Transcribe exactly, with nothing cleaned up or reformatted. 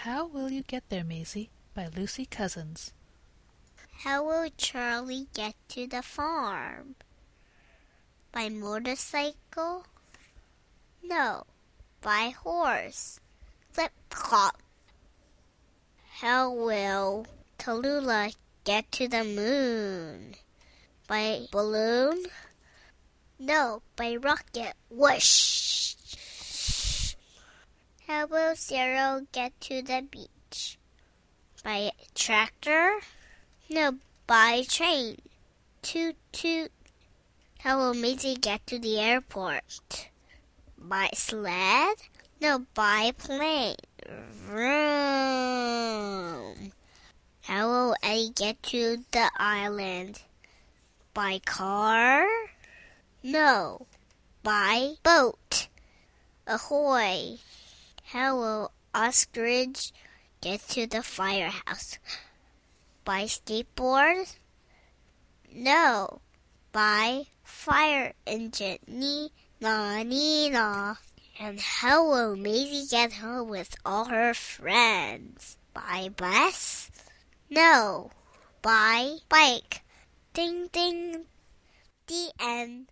How Will You Get There, Maisie? By Lucy Cousins. How will Charlie get to the farm? By motorcycle? No, by horse. Clip clop. How will Tallulah get to the moon? By balloon? No, by rocket. Whoosh! How will Cyril get to the beach? By tractor? No, by train. Toot toot. How will Maisie get to the airport? By sled? No, by plane. Vroom. How will Eddie get to the island? By car? No, by boat. Ahoy! How will Ostrich get to the firehouse? By skateboard? No, by fire engine. Nee-naw, nee-naw. And how will Maisie get home with all her friends? By bus? No, by bike. Ding, ding. The end.